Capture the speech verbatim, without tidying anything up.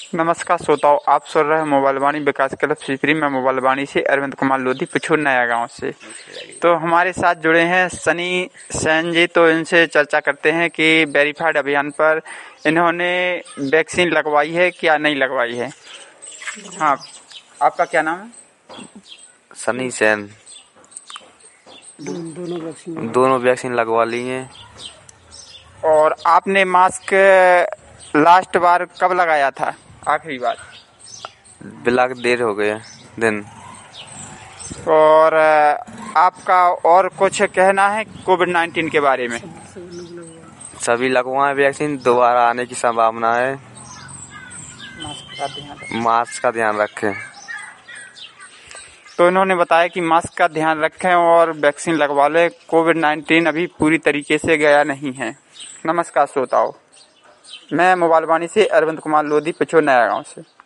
नमस्कार श्रोताओं, आप सुन रहे हैं मोबाइल वाणी विकास क्लब शिवपुरी में। मोबाइल वाणी से अरविंद कुमार लोधी, पिछोर नया गांव से। तो हमारे साथ जुड़े हैं सनी सेन जी। तो इनसे चर्चा करते हैं कि वेरीफाइड अभियान पर इन्होंने वैक्सीन लगवाई है क्या नहीं लगवाई है। हाँ, आपका क्या नाम है? सनी सेन। दोनों वैक्सीन दोनों वैक्सीन लगवा ली हैं। और आपने मास्क लास्ट बार कब लगाया था, आखिरी बार? बिलाक देर हो गए दिन। और आपका और कुछ कहना है कोविड नाइन्टीन के बारे में? सभी लगवाए वैक्सीन, दोबारा आने की संभावना है। मास्क का ध्यान मास्क का ध्यान रखें। तो इन्होंने बताया कि मास्क का ध्यान रखें और वैक्सीन लगवा लें। कोविड नाइन्टीन अभी पूरी तरीके से गया नहीं है। नमस्कार श्रोताओं, मैं मोबाइल वाणी से अरविंद कुमार लोधी, पिछोर नया गांव से।